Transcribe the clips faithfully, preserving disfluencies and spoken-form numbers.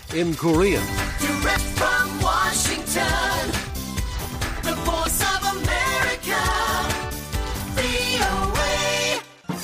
in Korean. Direct from Washington, the voice of America, 브이오에이.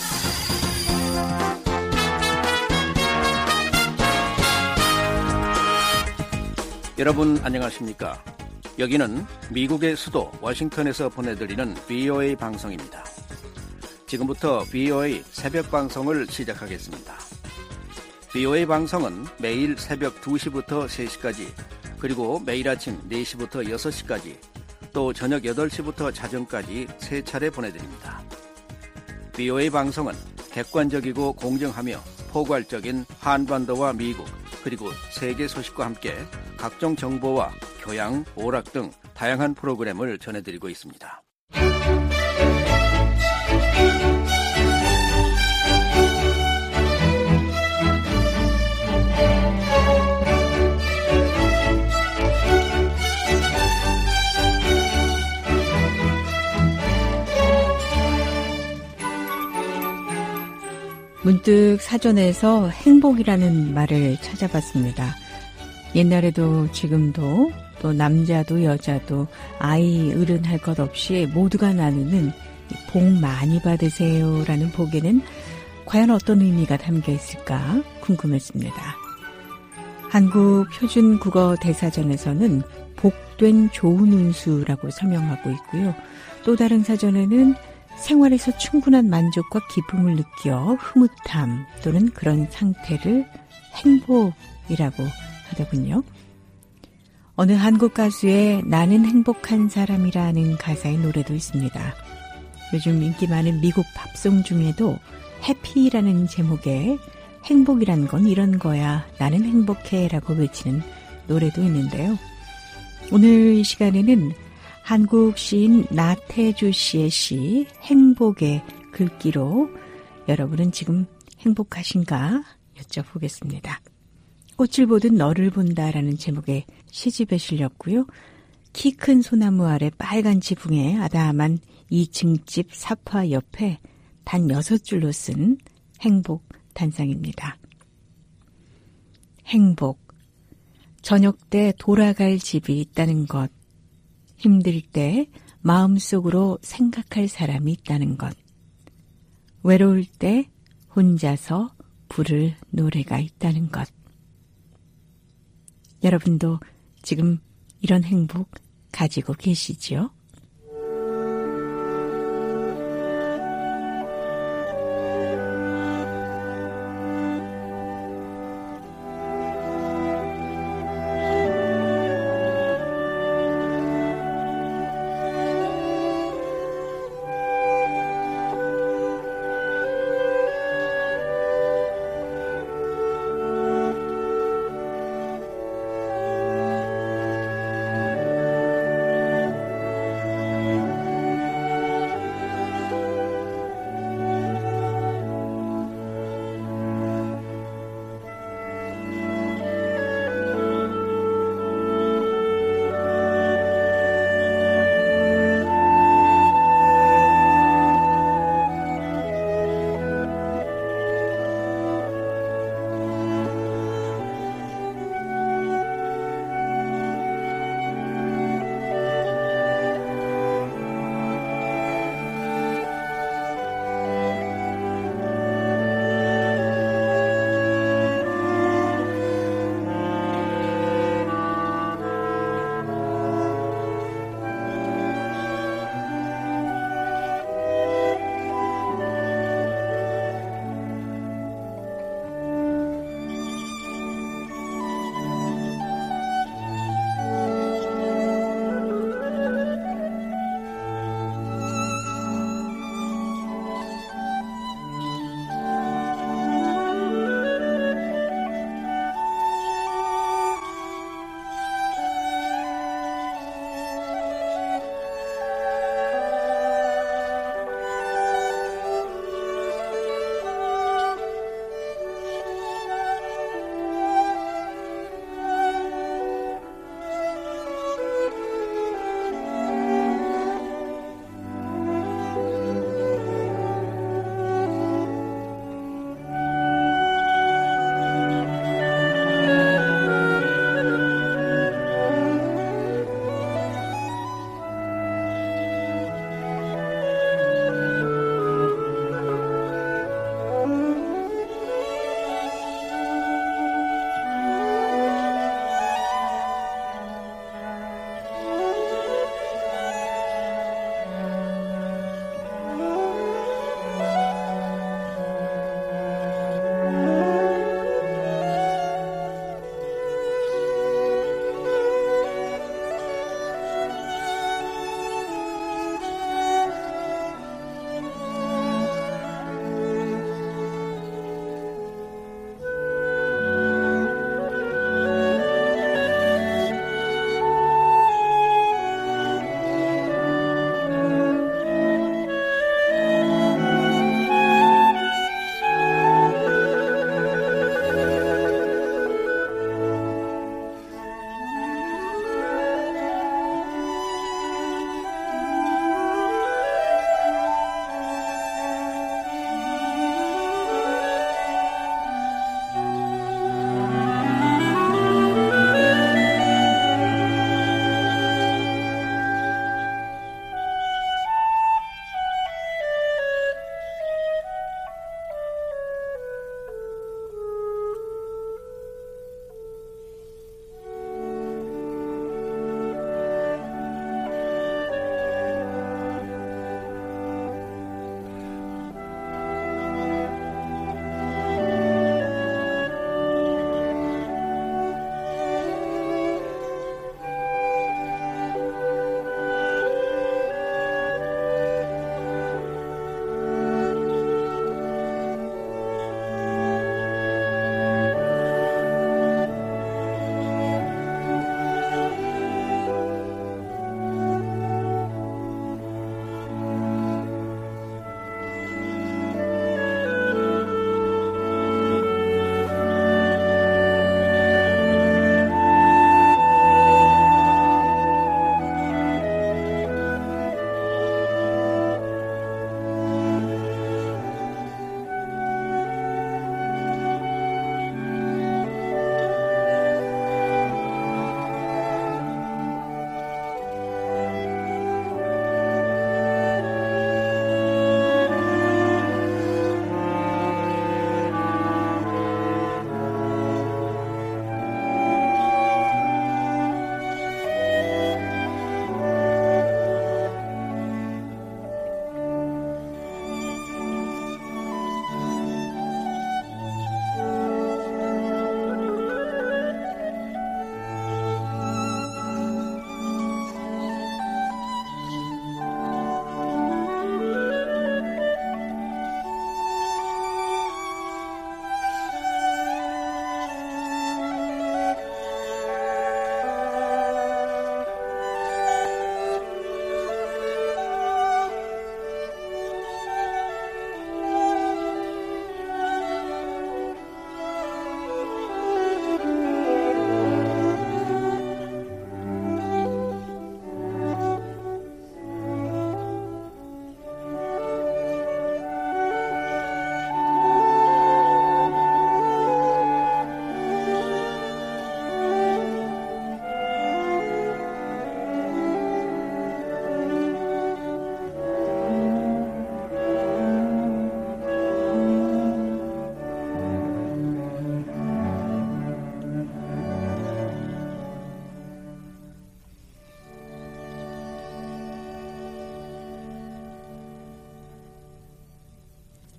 여러분 안녕하십니까? 여기는 미국의 수도 워싱턴에서 보내드리는 브이오에이 방송입니다. 지금부터 브이오에이 새벽 방송을 시작하겠습니다. 브이오에이 방송은 매일 새벽 두 시부터 세 시까지, 그리고 매일 아침 네 시부터 여섯 시까지, 또 저녁 여덟 시부터 자정까지 세 차례 보내드립니다. 브이오에이 방송은 객관적이고 공정하며 포괄적인 한반도와 미국, 그리고 세계 소식과 함께 각종 정보와 교양, 오락 등 다양한 프로그램을 전해드리고 있습니다. 문득 사전에서 행복이라는 말을 찾아봤습니다. 옛날에도 지금도 또 남자도 여자도 아이 어른 할 것 없이 모두가 나누는 복 많이 받으세요라는 복에는 과연 어떤 의미가 담겨 있을까 궁금했습니다. 한국 표준 국어 대사전에서는 복된 좋은 운수라고 설명하고 있고요. 또 다른 사전에는 생활에서 충분한 만족과 기쁨을 느껴 흐뭇함 또는 그런 상태를 행복이라고 하더군요. 어느 한국 가수의 나는 행복한 사람이라는 가사의 노래도 있습니다. 요즘 인기 많은 미국 팝송 중에도 해피라는 제목의 행복이란 건 이런 거야, 나는 행복해 라고 외치는 노래도 있는데요. 오늘 이 시간에는 한국 시인 나태주 씨의 시 행복의 글귀로 여러분은 지금 행복하신가 여쭤보겠습니다. 꽃을 보듯 너를 본다라는 제목의 시집에 실렸고요. 키 큰 소나무 아래 빨간 지붕에 아담한 이 층집 사파 옆에 단 여섯 줄로 쓴 행복 단상입니다. 행복. 저녁 때 돌아갈 집이 있다는 것. 힘들 때 마음속으로 생각할 사람이 있다는 것. 외로울 때 혼자서 부를 노래가 있다는 것. 여러분도 지금 이런 행복 가지고 계시지요?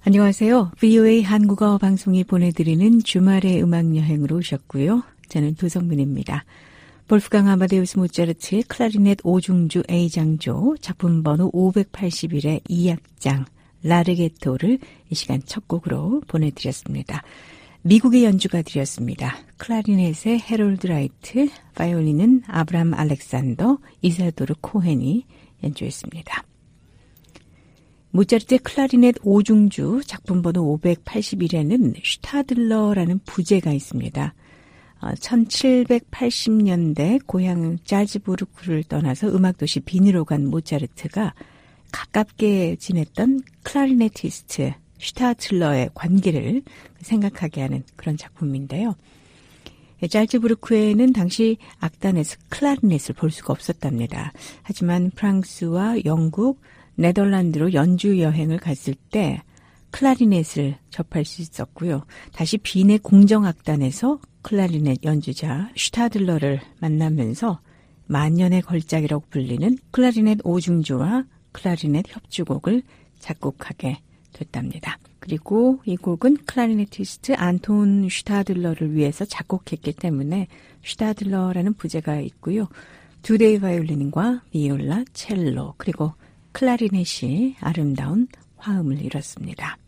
안녕하세요. 브이오에이 한국어 방송이 보내드리는 주말의 음악여행으로 오셨고요. 저는 도성민입니다. 볼프강 아마데우스 모차르트의 클라리넷 오중주 A장조 작품 번호 오백팔십일의 이 악장 라르게토를 이 시간 첫 곡으로 보내드렸습니다. 미국의 연주가들이었습니다. 클라리넷의 해롤드 라이트, 바이올린은 아브람 알렉산더, 이사도르 코헨이 연주했습니다. 모차르트의 클라리넷 오중주 작품 번호 오백팔십일에는 슈타들러라는 부제가 있습니다. 천칠백팔십 년대 고향 잘츠부르크를 떠나서 음악도시 빈으로 간 모차르트가 가깝게 지냈던 클라리네티스트 슈타틀러의 관계를 생각하게 하는 그런 작품인데요. 잘츠부르크에는 당시 악단에서 클라리넷을 볼 수가 없었답니다. 하지만 프랑스와 영국, 네덜란드로 연주 여행을 갔을 때 클라리넷을 접할 수 있었고요. 다시 빈의 공정악단에서 클라리넷 연주자 슈타들러를 만나면서 만년의 걸작이라고 불리는 클라리넷 오중주와 클라리넷 협주곡을 작곡하게 됐답니다. 그리고 이 곡은 클라리네티스트 안톤 슈타들러를 위해서 작곡했기 때문에 슈타들러라는 부제가 있고요. 두 대의 바이올린과 비올라, 첼로, 그리고 클라리넷이 아름다운 화음을 이뤘습니다.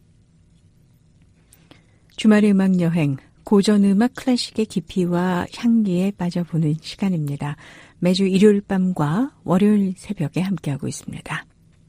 주말의 음악여행, 고전음악 클래식의 깊이와 향기에 빠져보는 시간입니다. 매주 일요일 밤과 월요일 새벽에 함께하고 있습니다.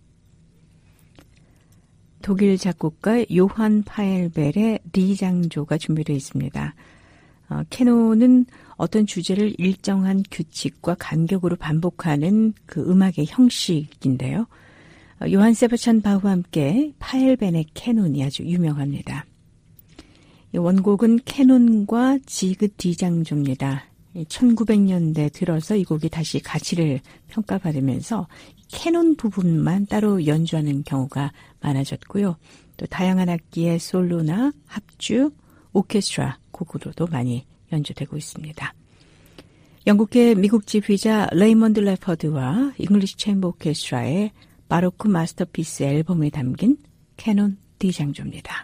독일 작곡가 요한 파엘벨의 리장조가 준비되어 있습니다. 어, 캐논은 어떤 주제를 일정한 규칙과 간격으로 반복하는 그 음악의 형식인데요. 어, 요한 세바스찬 바흐와 함께 파엘벨의 캐논이 아주 유명합니다. 이 원곡은 캐논과 지그 디장조입니다. 천구백 년대 들어서 이 곡이 다시 가치를 평가받으면서 캐논 부분만 따로 연주하는 경우가 많아졌고요. 또 다양한 악기의 솔로나 합주, 오케스트라 곡으로도 많이 연주되고 있습니다. 영국계 미국 지휘자 레이먼드 레퍼드와 잉글리시 챔버 오케스트라의 바로크 마스터피스 앨범에 담긴 캐논 D장조입니다.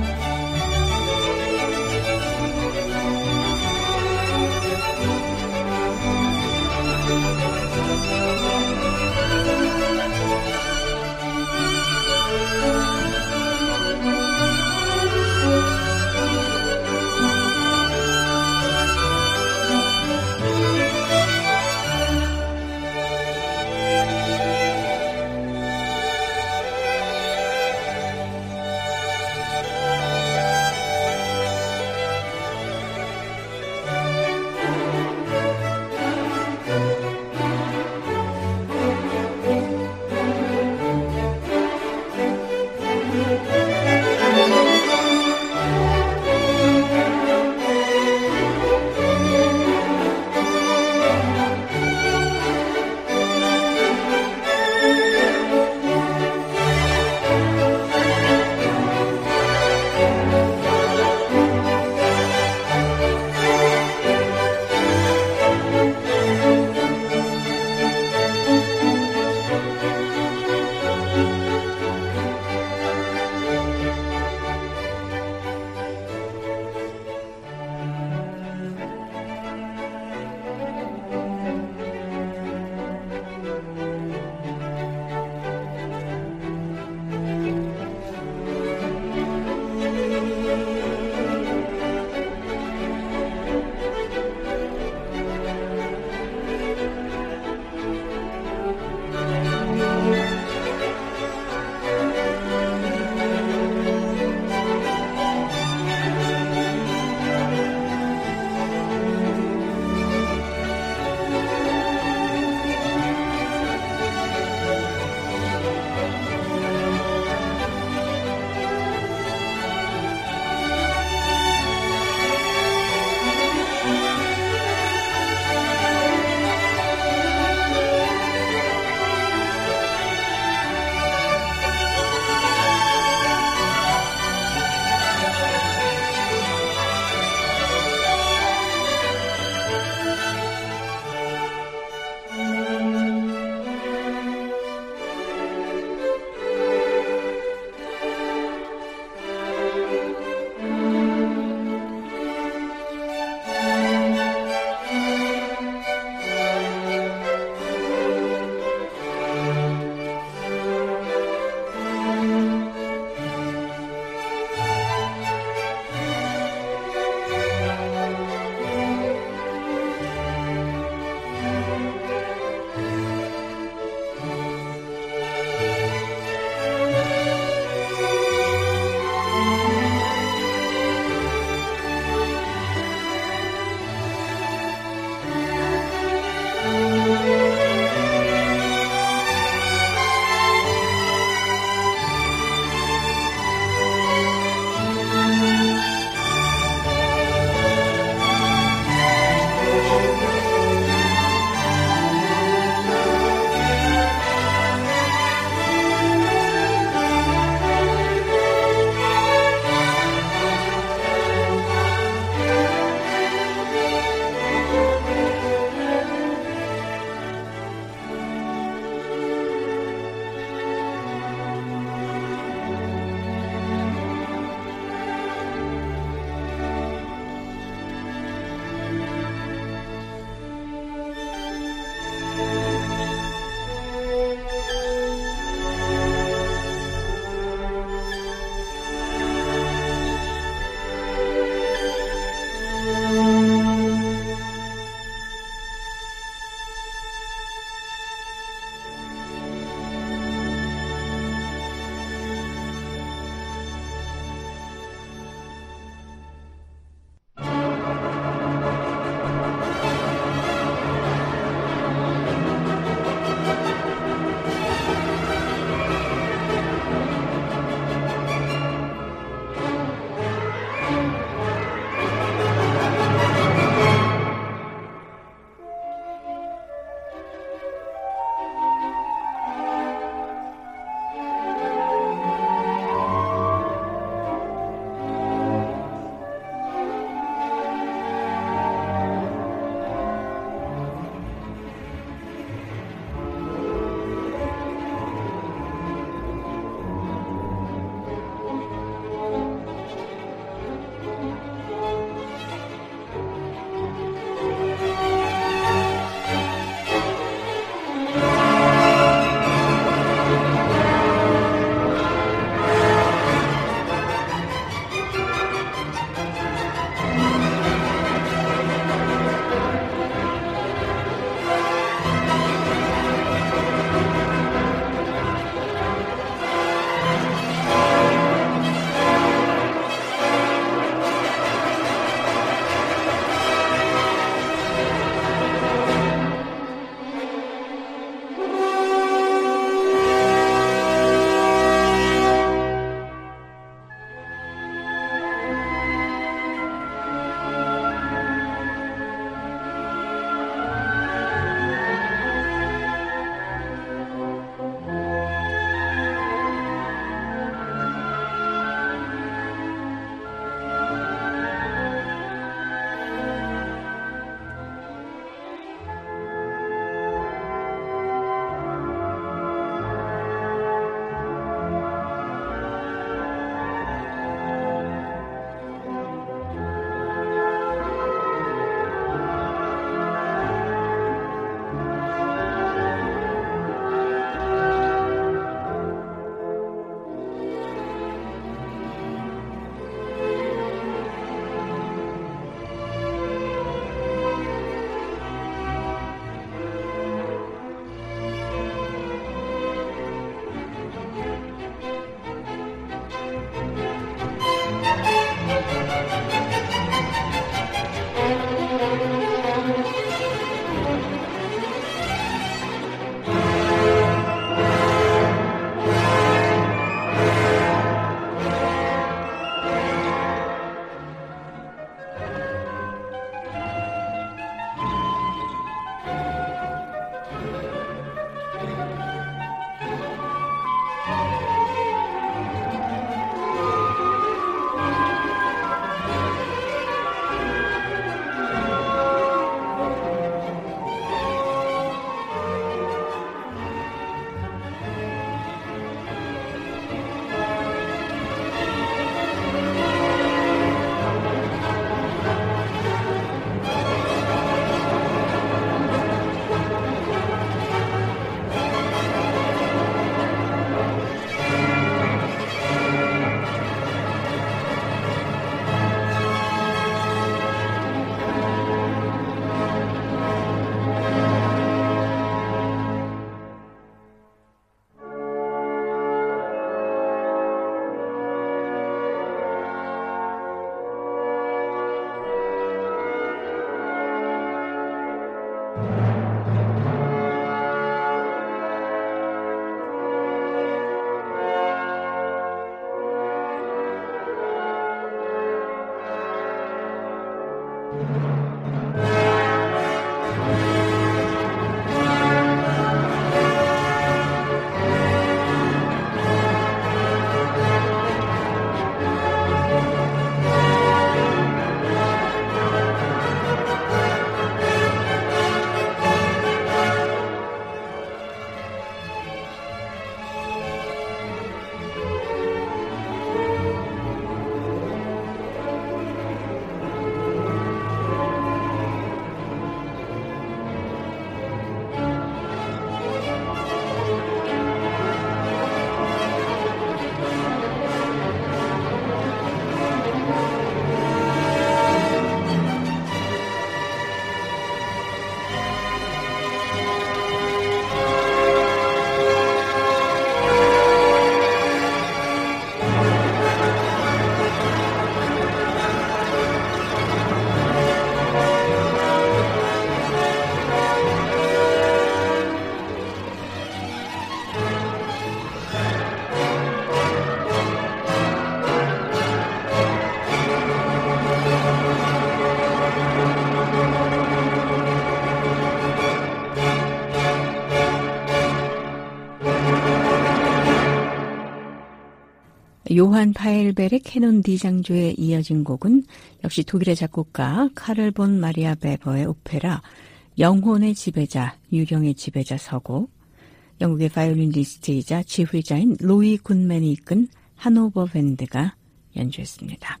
요한 파엘벨의 캐논 D장조에 이어진 곡은 역시 독일의 작곡가 카를 본 마리아 베버의 오페라 영혼의 지배자, 유령의 지배자 서곡, 영국의 바이올리니스트이자 지휘자인 로이 굿맨이 이끈 하노버 밴드가 연주했습니다.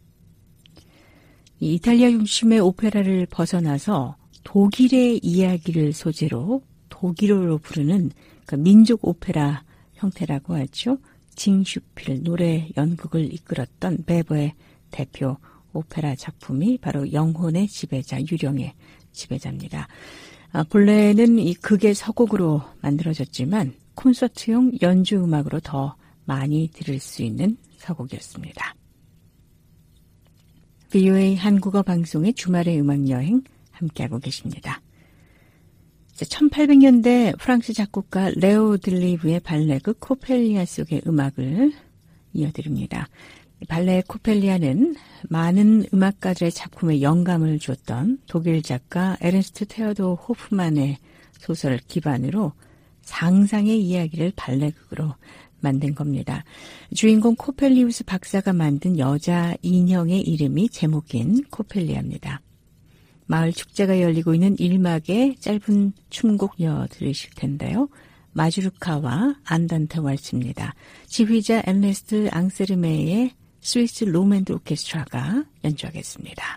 이 이탈리아 중심의 오페라를 벗어나서 독일의 이야기를 소재로 독일어로 부르는 그 민족 오페라 형태라고 하죠. 징슈필 노래 연극을 이끌었던 베버의 대표 오페라 작품이 바로 영혼의 지배자, 유령의 지배자입니다. 아, 본래는 이 극의 서곡으로 만들어졌지만 콘서트용 연주 음악으로 더 많이 들을 수 있는 서곡이었습니다. 브이오에이 한국어 방송의 주말의 음악여행 함께하고 계십니다. 천팔백 년대 프랑스 작곡가 레오 들리브의 발레극 코펠리아 속의 음악을 이어드립니다. 발레 코펠리아는 많은 음악가들의 작품에 영감을 줬던 독일 작가 에른스트 테어도 호프만의 소설을 기반으로 상상의 이야기를 발레극으로 만든 겁니다. 주인공 코펠리우스 박사가 만든 여자 인형의 이름이 제목인 코펠리아입니다. 마을 축제가 열리고 있는 일 막의 짧은 춤곡 이어 들으실 텐데요. 마주르카와 안단테 왈츠입니다. 지휘자 엠네스트 앙세르메의 스위스 로맨드 오케스트라가 연주하겠습니다.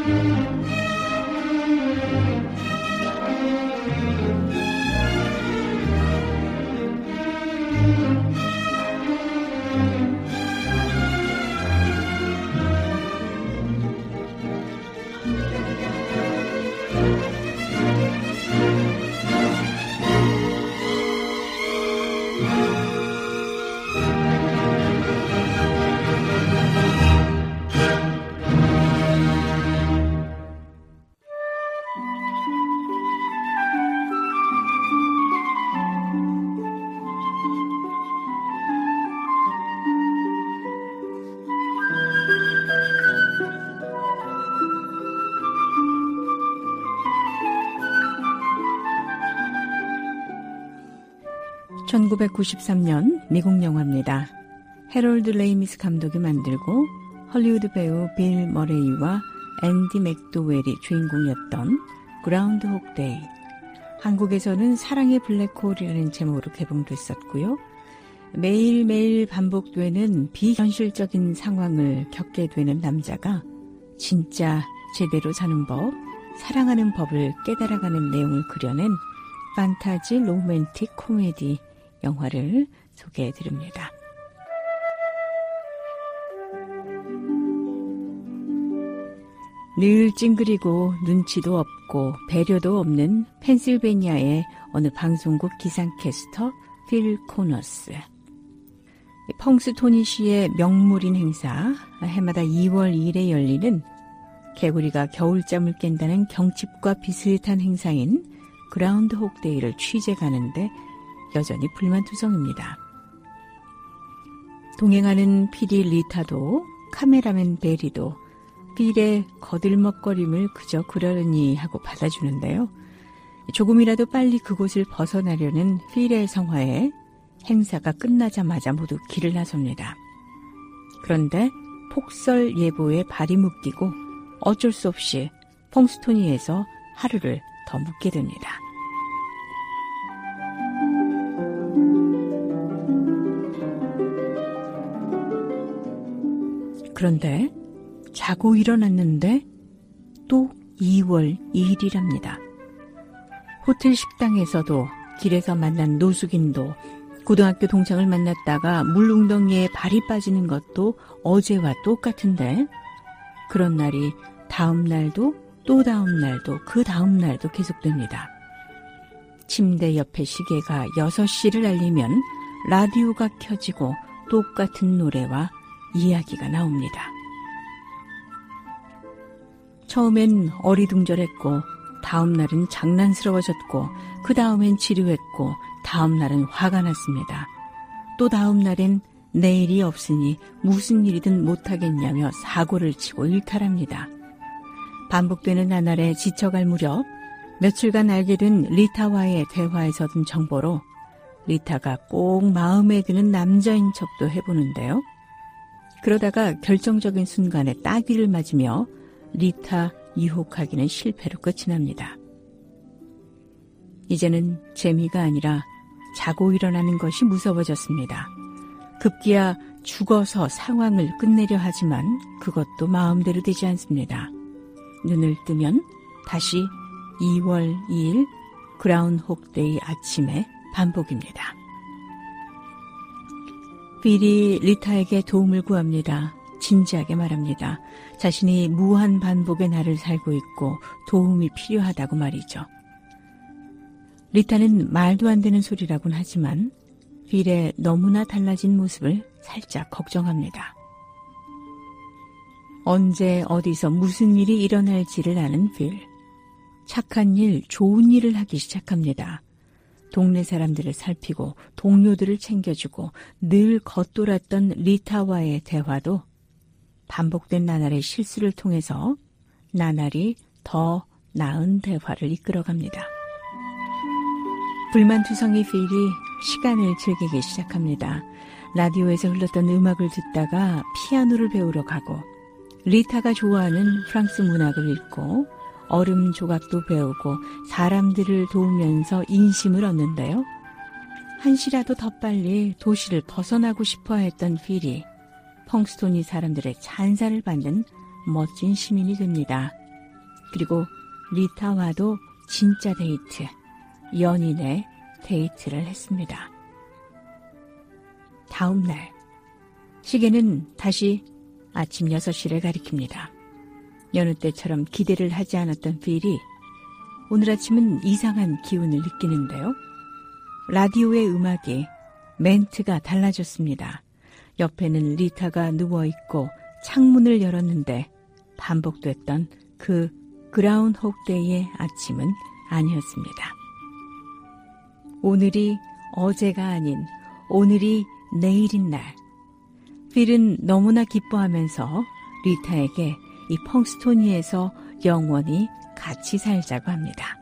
천구백구십삼 년 미국 영화입니다. 해롤드 레이미스 감독이 만들고 헐리우드 배우 빌 머레이와 앤디 맥도웰이 주인공이었던 그라운드혹 데이. 한국에서는 사랑의 블랙홀이라는 제목으로 개봉됐었고요. 매일매일 반복되는 비현실적인 상황을 겪게 되는 남자가 진짜 제대로 사는 법, 사랑하는 법을 깨달아가는 내용을 그려낸 판타지 로맨틱 코미디 영화를 소개해드립니다. 늘 찡그리고 눈치도 없고 배려도 없는 펜실베니아의 어느 방송국 기상캐스터 필 코너스. 펑스토니시의 명물인 행사, 해마다 이월 이일에 열리는 개구리가 겨울잠을 깬다는 경칩과 비슷한 행사인 그라운드혹 데이를 취재 가는데 여전히 불만투성입니다. 동행하는 피디 리타도 카메라맨 베리도 필의 거들먹거림을 그저 그러려니 하고 받아주는데요. 조금이라도 빨리 그곳을 벗어나려는 필의 성화에 행사가 끝나자마자 모두 길을 나섭니다. 그런데 폭설 예보에 발이 묶이고 어쩔 수 없이 펑스토니에서 하루를 더 묵게 됩니다. 그런데 자고 일어났는데 또 이월 이일이랍니다. 호텔 식당에서도 길에서 만난 노숙인도 고등학교 동창을 만났다가 물웅덩이에 발이 빠지는 것도 어제와 똑같은데 그런 날이 다음 날도 또 다음 날도 그 다음 날도 계속됩니다. 침대 옆에 시계가 여섯 시를 알리면 라디오가 켜지고 똑같은 노래와 이야기가 나옵니다. 처음엔 어리둥절했고 다음 날은 장난스러워졌고 그 다음엔 지루했고 다음 날은 화가 났습니다. 또 다음 날엔 내일이 없으니 무슨 일이든 못하겠냐며 사고를 치고 일탈합니다. 반복되는 나날에 지쳐갈 무렵 며칠간 알게 된 리타와의 대화에서 얻은 정보로 리타가 꼭 마음에 드는 남자인 척도 해보는데요. 그러다가 결정적인 순간에 따귀를 맞으며 리타 유혹하기는 실패로 끝이 납니다. 이제는 재미가 아니라 자고 일어나는 것이 무서워졌습니다. 급기야 죽어서 상황을 끝내려 하지만 그것도 마음대로 되지 않습니다. 눈을 뜨면 다시 이월 이일 그라운드혹 데이 아침의 반복입니다. 필이 리타에게 도움을 구합니다. 진지하게 말합니다. 자신이 무한 반복의 날을 살고 있고 도움이 필요하다고 말이죠. 리타는 말도 안 되는 소리라곤 하지만 필의 너무나 달라진 모습을 살짝 걱정합니다. 언제 어디서 무슨 일이 일어날지를 아는 필. 착한 일, 좋은 일을 하기 시작합니다. 동네 사람들을 살피고 동료들을 챙겨주고 늘 겉돌았던 리타와의 대화도 반복된 나날의 실수를 통해서 나날이 더 나은 대화를 이끌어갑니다. 불만투성이 필이 시간을 즐기기 시작합니다. 라디오에서 흘렀던 음악을 듣다가 피아노를 배우러 가고 리타가 좋아하는 프랑스 문학을 읽고 얼음 조각도 배우고 사람들을 도우면서 인심을 얻는데요. 한시라도 더 빨리 도시를 벗어나고 싶어 했던 필이 펑스토니 사람들의 찬사를 받는 멋진 시민이 됩니다. 그리고 리타와도 진짜 데이트, 연인의 데이트를 했습니다. 다음 날, 시계는 다시 아침 여섯 시를 가리킵니다. 여느 때처럼 기대를 하지 않았던 필이 오늘 아침은 이상한 기운을 느끼는데요. 라디오의 음악이 멘트가 달라졌습니다. 옆에는 리타가 누워있고 창문을 열었는데 반복됐던 그 그라운드호그 데이의 아침은 아니었습니다. 오늘이 어제가 아닌 오늘이 내일인 날. 필은 너무나 기뻐하면서 리타에게 이 펑스토니에서 영원히 같이 살자고 합니다.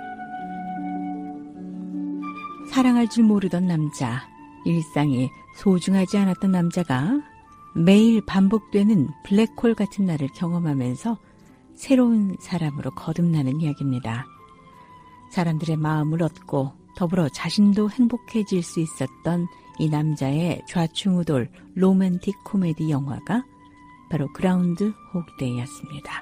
사랑할 줄 모르던 남자, 일상이 소중하지 않았던 남자가 매일 반복되는 블랙홀 같은 날을 경험하면서 새로운 사람으로 거듭나는 이야기입니다. 사람들의 마음을 얻고 더불어 자신도 행복해질 수 있었던 이 남자의 좌충우돌 로맨틱 코미디 영화가 바로 그라운드호그 데이였습니다.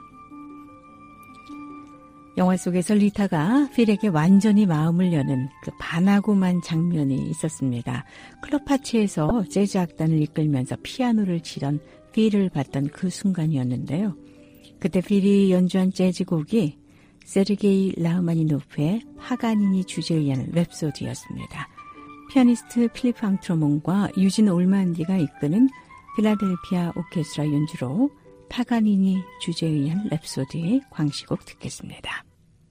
영화 속에서 리타가 필에게 완전히 마음을 여는 그 반하고만 장면이 있었습니다. 클럽 파티에서 재즈 악단을 이끌면서 피아노를 치던 필을 봤던 그 순간이었는데요. 그때 필이 연주한 재즈곡이 세르게이 라흐마니노프의 파가니니 주제에 의한 랩소디였습니다. 피아니스트 필립 앙트로몬과 유진 올만디가 이끄는 필라델피아 오케스트라 연주로 파가니니 주제에 의한 랩소디의 광시곡 듣겠습니다.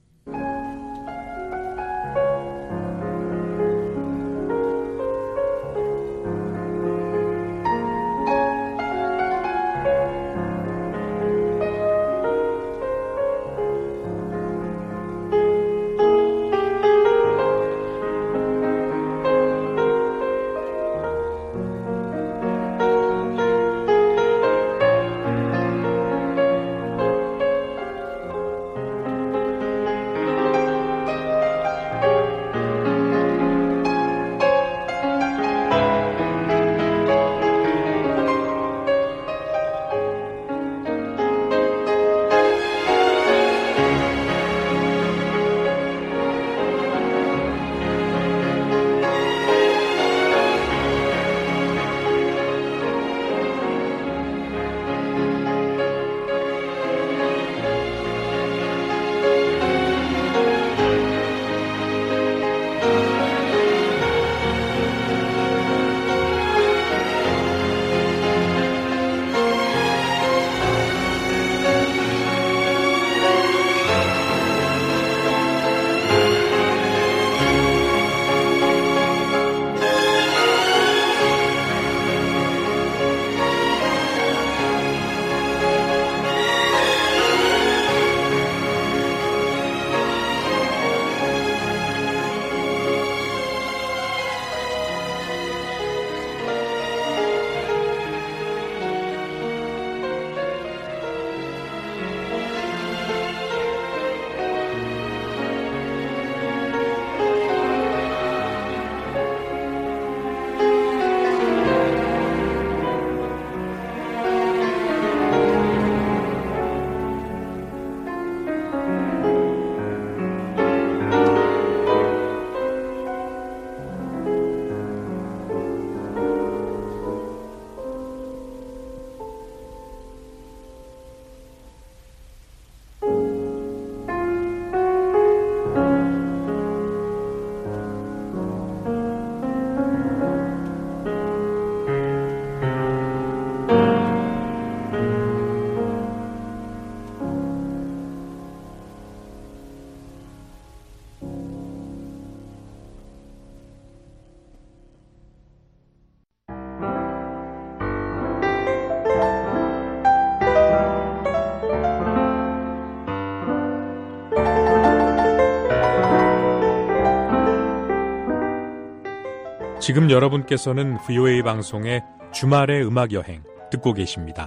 지금 여러분께서는 브이오에이 방송의 주말의 음악여행 듣고 계십니다.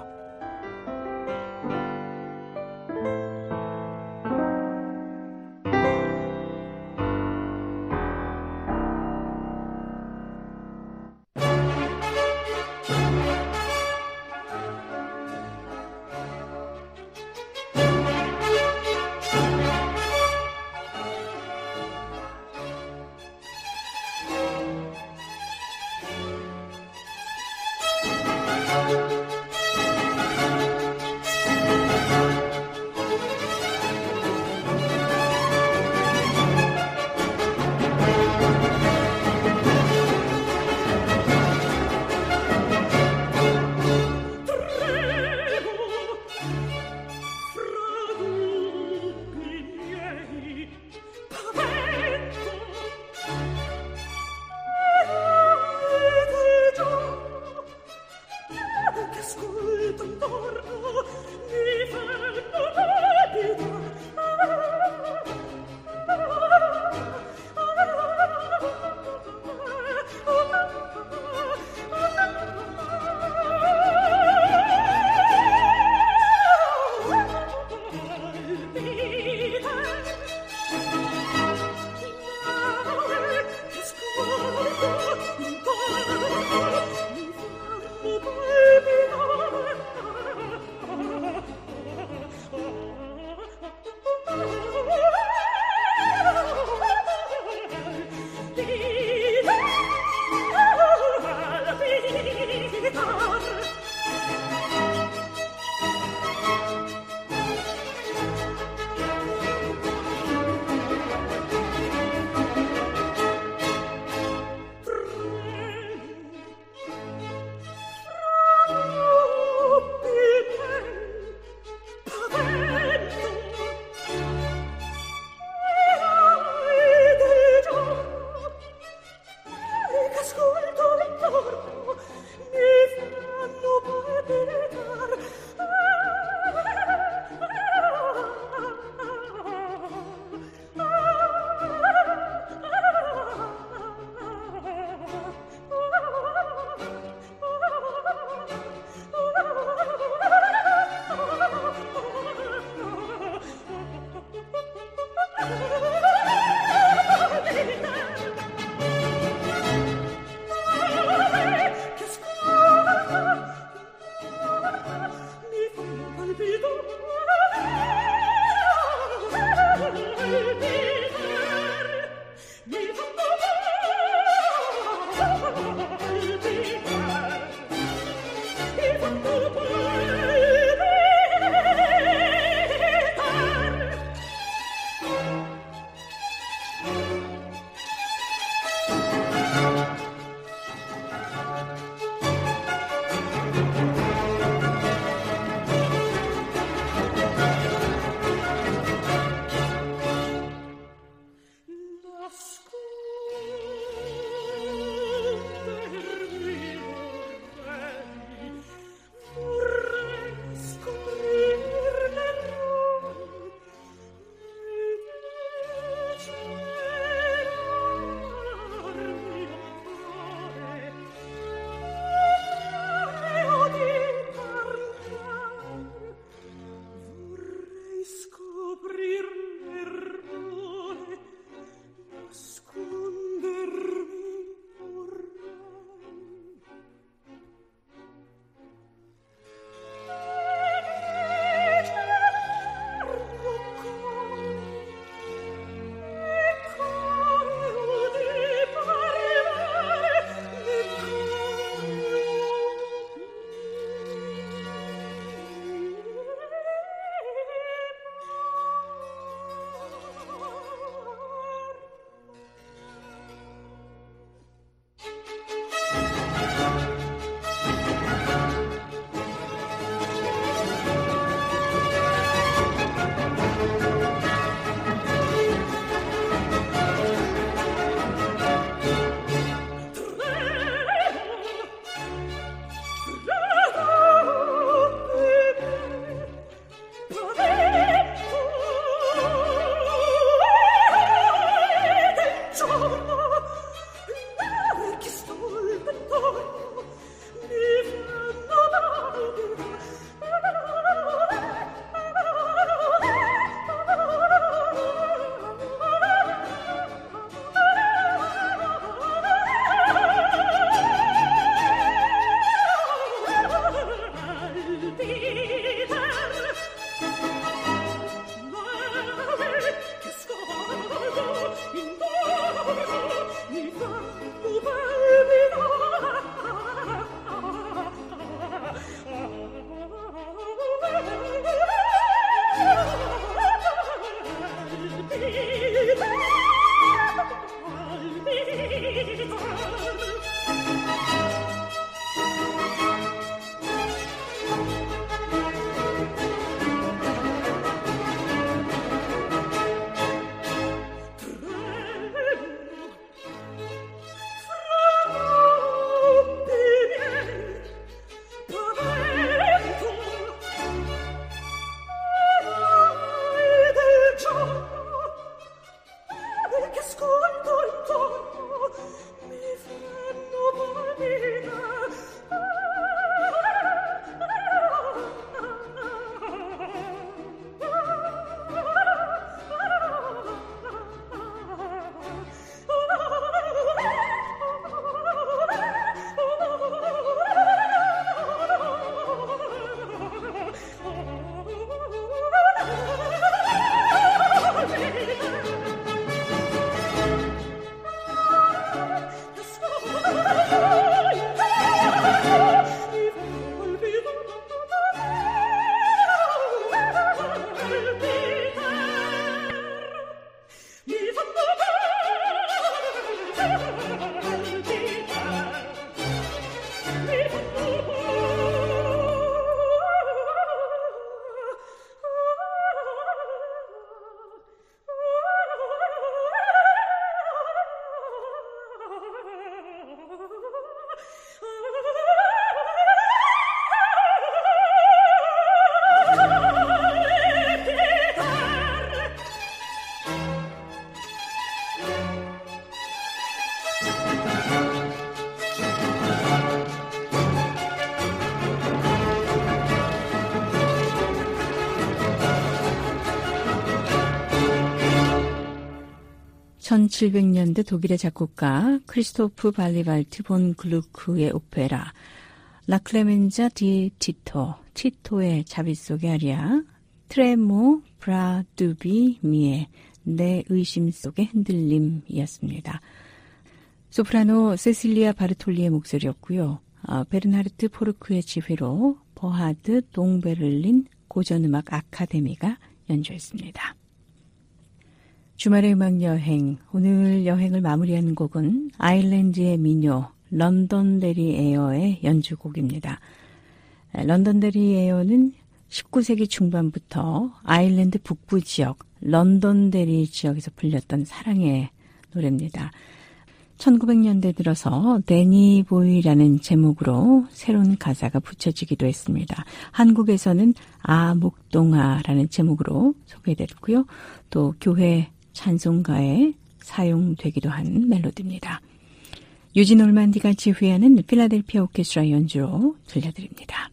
천칠백 년대 독일의 작곡가 크리스토프 발리발트 본 글루크의 오페라 라 클레멘자 디 티토, 티토의 자비 속의 아리아 트레모 브라두비 미에 내 의심 속의 흔들림이었습니다. 소프라노 세실리아 바르톨리의 목소리였고요. 어, 베르나르트 포르크의 지휘로 버하드 동베를린 고전음악 아카데미가 연주했습니다. 주말의 음악여행, 오늘 여행을 마무리하는 곡은 아일랜드의 민요 런던데리 에어의 연주곡입니다. 런던데리 에어는 십구 세기 중반부터 아일랜드 북부 지역 런던데리 지역에서 불렸던 사랑의 노래입니다. 천구백 년대 들어서 데니 보이라는 제목으로 새로운 가사가 붙여지기도 했습니다. 한국에서는 아 목동아라는 제목으로 소개됐고요. 또 교회 찬송가에 사용되기도 한 멜로디입니다. 유진 올만디가 지휘하는 필라델피아 오케스트라 연주로 들려드립니다.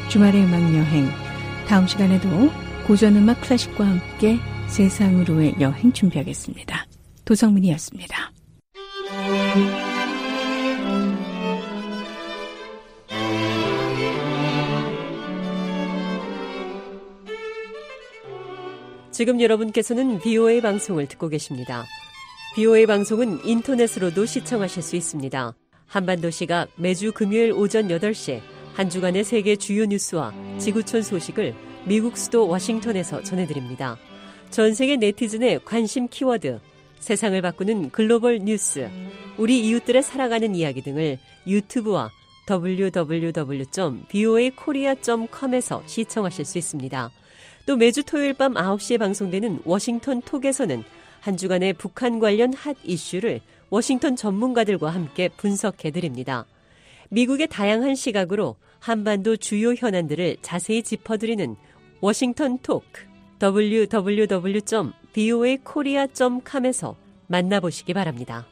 주말의 음악여행. 다음 시간에도 고전음악 클래식과 함께 세상으로의 여행 준비하겠습니다. 도성민이었습니다. 지금 여러분께서는 비오에이 방송을 듣고 계십니다. 비오에이 방송은 인터넷으로도 시청하실 수 있습니다. 한반도시가 매주 금요일 오전 여덟 시에 한 주간의 세계 주요 뉴스와 지구촌 소식을 미국 수도 워싱턴에서 전해드립니다. 전 세계 네티즌의 관심 키워드, 세상을 바꾸는 글로벌 뉴스, 우리 이웃들의 살아가는 이야기 등을 유튜브와 더블유 더블유 더블유 점 비오에이 코리아 점 컴에서 시청하실 수 있습니다. 또 매주 토요일 밤 아홉 시에 방송되는 워싱턴 톡에서는 한 주간의 북한 관련 핫 이슈를 워싱턴 전문가들과 함께 분석해드립니다. 미국의 다양한 시각으로 한반도 주요 현안들을 자세히 짚어드리는 워싱턴 톡, 더블유 더블유 더블유 점 비오에이 코리아 점 컴에서 만나보시기 바랍니다.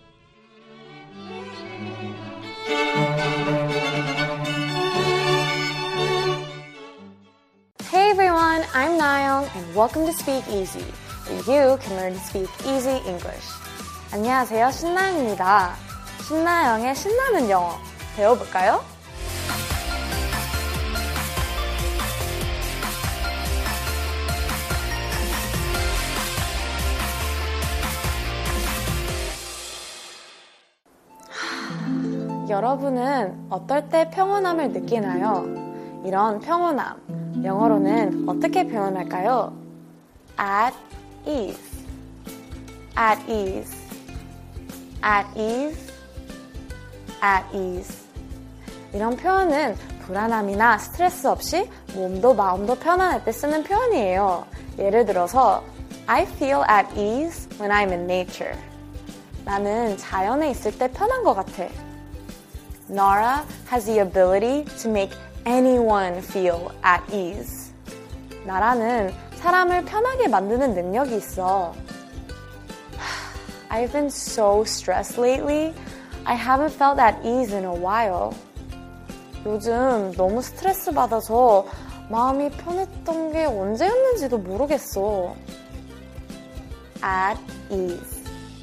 Hey everyone, I'm Nayoung and welcome to Speak Easy, where you can learn to speak easy English. 안녕하세요, 신나영입니다. 신나영의 신나는 영어 배워볼까요? 여러분은 어떨 때 평온함을 느끼나요? 이런 평온함, 영어로는 어떻게 표현할까요? At ease, at ease, at ease, at ease. 이런 표현은 불안함이나 스트레스 없이 몸도 마음도 편안할 때 쓰는 표현이에요. 예를 들어서 I feel at ease when I'm in nature. 나는 자연에 있을 때 편한 것 같아. Nara has the ability to make anyone feel at ease. 나라는 사람을 편하게 만드는 능력이 있어. I've been so stressed lately. I haven't felt at ease in a while. 요즘 너무 스트레스 받아서 마음이 편했던 게 언제였는지도 모르겠어. At ease.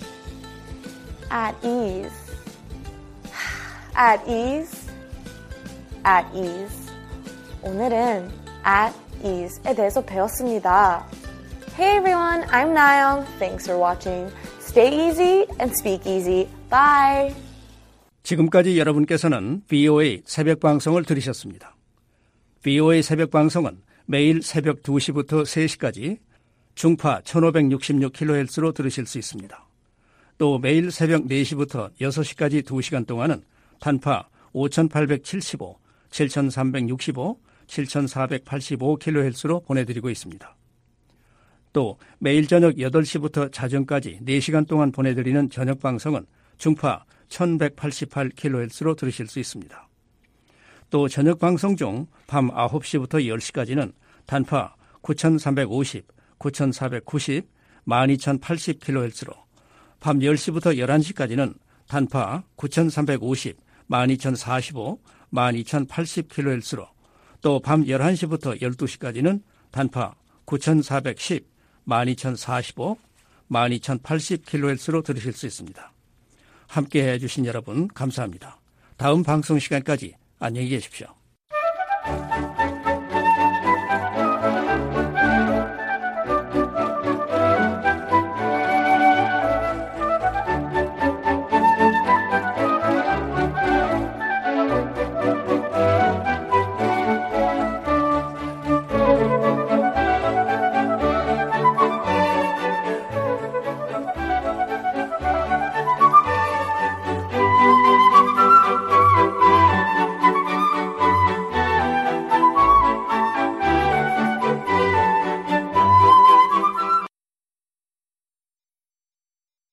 At ease. At ease. At ease. 오늘은 at ease에 대해서 배웠습니다. Hey everyone, I'm Nayoung. Thanks for watching. Stay easy and speak easy. Bye. 지금까지 여러분께서는 비오에이 새벽 방송을 들으셨습니다. 비오에이 새벽 방송은 매일 새벽 두 시부터 세 시까지 중파 천오백육십육 킬로헤르츠로 들으실 수 있습니다. 또 매일 새벽 네 시부터 여섯 시까지 두 시간 동안은 단파 오천팔백칠십오, 칠천삼백육십오, 칠천사백팔십오 킬로헤르츠로 보내드리고 있습니다. 또 매일 저녁 여덟 시부터 자정까지 네 시간 동안 보내드리는 저녁 방송은 중파 천백팔십팔 킬로헤르츠로 들으실 수 있습니다. 또 저녁 방송 중 밤 아홉 시부터 열 시까지는 단파 구천삼백오십, 구천사백구십, 만 이천팔십 킬로헤르츠로, 밤 열 시부터 열한 시까지는 단파 구천삼백오십, 만 이천사십오, 만 이천팔십 킬로헤르츠로, 또 밤 열한 시부터 열두 시까지는 단파 구천사백십, 만 이천사십오, 만 이천팔십 킬로헤르츠로 들으실 수 있습니다. 함께해 주신 여러분 감사합니다. 다음 방송 시간까지 안녕히 계십시오.